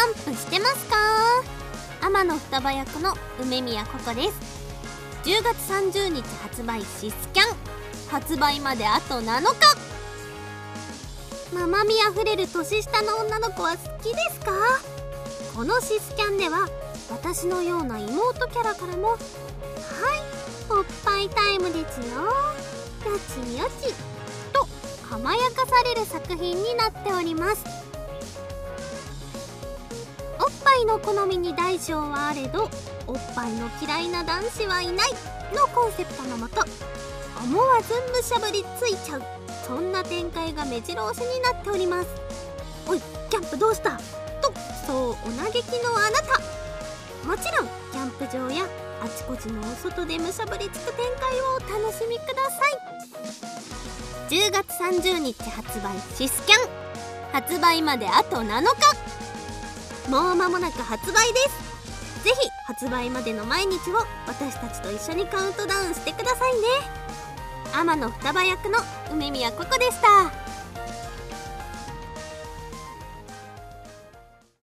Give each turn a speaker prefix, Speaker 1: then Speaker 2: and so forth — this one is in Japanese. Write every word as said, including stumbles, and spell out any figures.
Speaker 1: ャンプしてますか？天の双葉役の梅宮ココです。じゅうがつさんじゅうにち発売シスキャン、発売まであとなのか。ママみあふれる年下の女の子は好きですか？このシスキャンでは私のような妹キャラからも「はい、おっぱいタイムですよ、よちよち」と甘やかされる作品になっております。おっぱいの好みに大小はあれどおっぱいの嫌いな男子はいないのコンセプトのもと、思わずむしゃぶりついちゃう、そんな展開が目白押しになっております。おいキャンプどうしたとそうお嘆きのあなた、もちろんキャンプ場やあちこちのお外でむしゃぶりつく展開をお楽しみください。じゅうがつさんじゅうにち発売シスキャン、発売まであとなのか。もう間もなく発売です。ぜひ発売までの毎日を私たちと一緒にカウントダウンしてくださいね。天の双葉役の梅宮ココでした。